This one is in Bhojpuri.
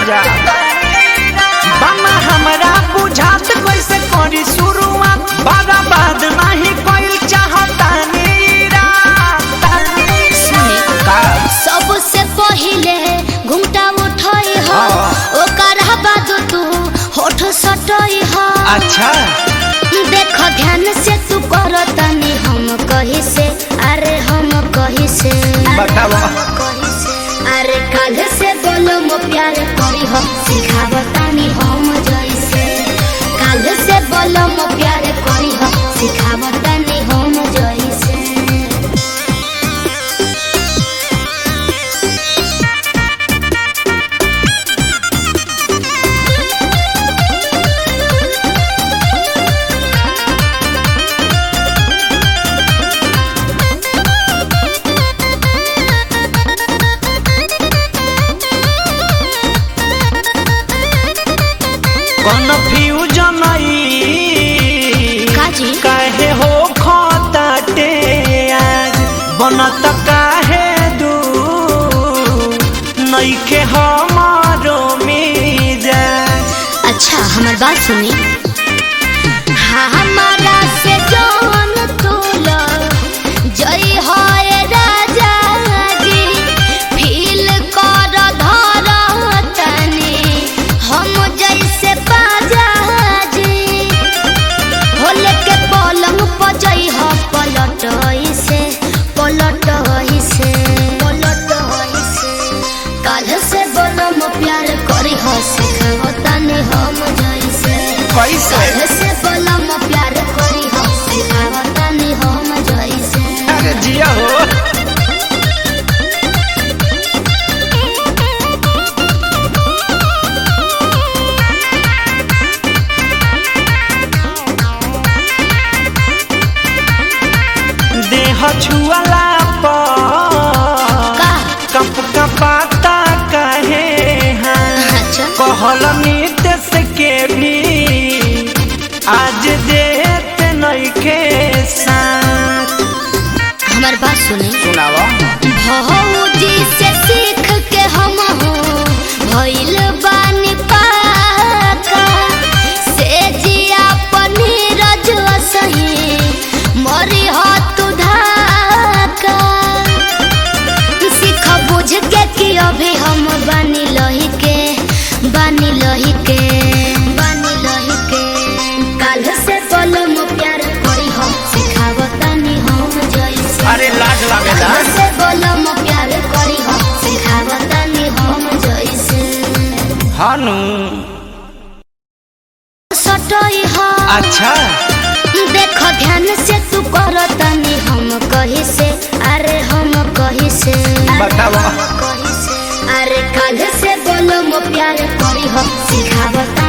जा बामा हमरा बुझात कैसे करी शुरुआत बारा बाद नहीं कोई चाहता नीरा का सबसे पहिले घुमटा उठई हो ओकर बाद तू होठ सटई हो। अच्छा देख ध्यान से तू करतनी हम कहि से अरे हम कहि से बतावा अरे काल से बोलो मो प्यार करी हो सिखावतानी हम जैसे काल से बोलो मो प्यार करी हो सिखावतानी हम जैसे। कन्फ्यूजन काहे हो खताटे आज बनत काहे दू नइखे हमारो मिजाज। अच्छा हमार बात सुनी हाँ हमारा से जौन तोला जय होए राजा जी फील कर धर तनी हम जैसे बाजा जी होले के पलंग पजई हो पलट से काल से बोलम प्यार करी हो सिखावतानी हम जैसे कैसे काल से बोलम प्यार करी हो सिखावतानी हम जैसे। अरे जिया हो देह छुआला कप कपाता कहे अच्छा कहल नितेश के भी आज देत नइखे साथ। हमार बात सुनी सुनावा भौजी से सीख के हम हो भइल बानी पाका से जिया पनीरज सही मरी हो तू धाका सीख बुझ के कि अभी हम बानी लही के काल से बोलम प्यार करी हो सिखावतानी हम जैसे। अरे लाज लागेला काल से बोलम प्यार करी हो सिखावतानी हम जैसे हानू सटई हो। अच्छा देख ध्यान से तू करतनी हम कहि से अरे हम कहि से बतावा अरे काल से बोलो मो प्यार करी हो सिखावता